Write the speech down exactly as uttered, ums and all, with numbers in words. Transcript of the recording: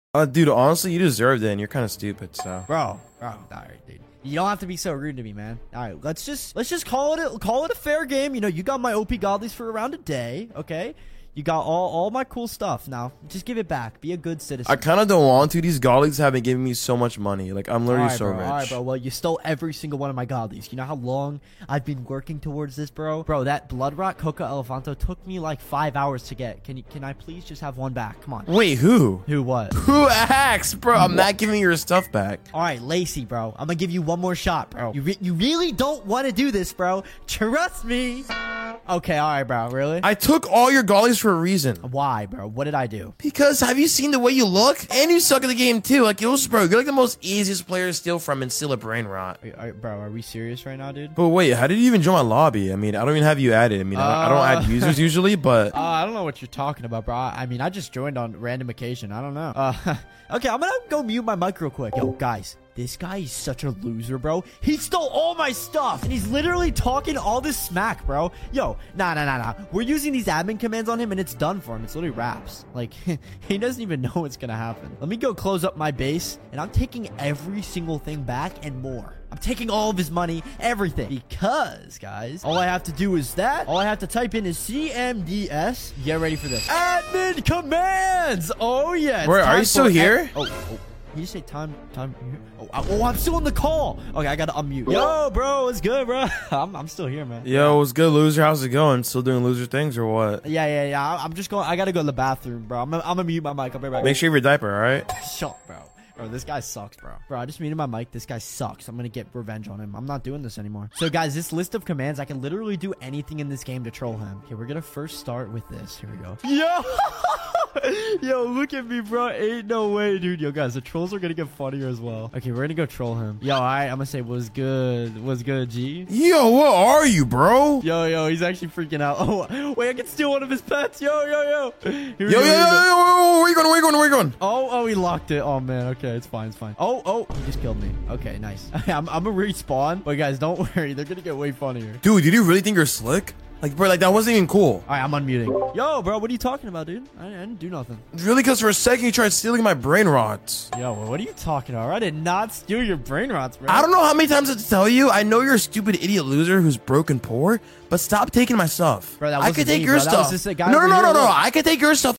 Uh, dude, honestly, you deserved it, and you're kind of stupid, so. Bro, bro, all right, dude. You don't have to be so rude to me, man. All right, let's just let's just call it a, call it a fair game. You know, you got my O P godlies for around a day, okay? You got all, all my cool stuff. Now, just give it back. Be a good citizen. I kind of don't want to. These godlies have been giving me so much money. Like, I'm literally all right, so bro, rich. All right, bro. Well, you stole every single one of my godlies. You know how long I've been working towards this, bro? Bro, that Blood Rock Coca Elefanto took me like five hours to get. Can you? Can I please just have one back? Come on. Wait, who? Who what? Who asked, bro? I'm not giving your stuff back. All right, Lacey, bro. I'm gonna give you one more shot, bro. You, re you really don't want to do this, bro. Trust me. Okay, all right, bro. Really? I took all your godlies for a reason. Why, bro? What did I do? Because have you seen the way you look? And you suck at the game, too. Like, yo, bro, you're like the most easiest player to steal from and still a brain rot. Are, are, bro, are we serious right now, dude? But wait, how did you even join my lobby? I mean, I don't even have you added. I mean, uh, I, I don't add users usually, but... Uh, I don't know what you're talking about, bro. I mean, I just joined on random occasion. I don't know. Uh, okay, I'm gonna go mute my mic real quick. Yo, guys. This guy is such a loser, bro. He stole all my stuff, and he's literally talking all this smack, bro. Yo, nah, nah, nah, nah. We're using these admin commands on him, and it's done for him. It's literally wraps. Like, he doesn't even know what's gonna happen. Let me go close up my base, and I'm taking every single thing back and more. I'm taking all of his money, everything. Because, guys, all I have to do is that. All I have to type in is C M D S. Get ready for this. Admin commands! Oh, yeah. Wait, are you still here? Oh, oh. You say time, time. Oh, oh, I'm still in the call. Okay, I gotta unmute. Yo, bro, what's good, bro? I'm, I'm still here, man. Yo, what's good, loser? How's it going? Still doing loser things or what? Yeah, yeah, yeah. I'm just going. I gotta go to the bathroom, bro. I'm, I'm gonna mute my mic. I'll be right back. Make sure you have your diaper, all right? Shut, bro. Bro, this guy sucks, bro. Bro, I just muted my mic. This guy sucks. I'm gonna get revenge on him. I'm not doing this anymore. So, guys, this list of commands, I can literally do anything in this game to troll him. Okay, we're gonna first start with this. Here we go. Yo! Yo, look at me, bro. Ain't no way, dude. Yo, guys, the trolls are gonna get funnier as well. Okay, we're gonna go troll him. Yo, all right, I'm gonna say, what's good? What's good, G? Yo, what are you, bro? Yo, yo, he's actually freaking out. Oh, wait, I can steal one of his pets. Yo, yo, yo. Here yo, yo, yo, yo, yo, where you going, where you going, where you going? Oh, oh, he locked it. Oh, man. Okay, it's fine, it's fine. Oh, oh, he just killed me. Okay, nice. I'm, I'm gonna respawn. But, guys, don't worry. They're gonna get way funnier. Dude, did you really think you're slick? Like, bro, like, that wasn't even cool. All right, I'm unmuting. Yo, bro, what are you talking about, dude? I, I didn't do nothing. Really? Because for a second, you tried stealing my brain rots. Yo, well, what are you talking about? I did not steal your brain rots, bro. I don't know how many times I have to tell you. I know you're a stupid idiot loser who's broke and poor, but stop taking my stuff. Bro, that I could take me, your bro. That stuff. was just a guy no, no, over no, here. no, no. Look. I could take your stuff.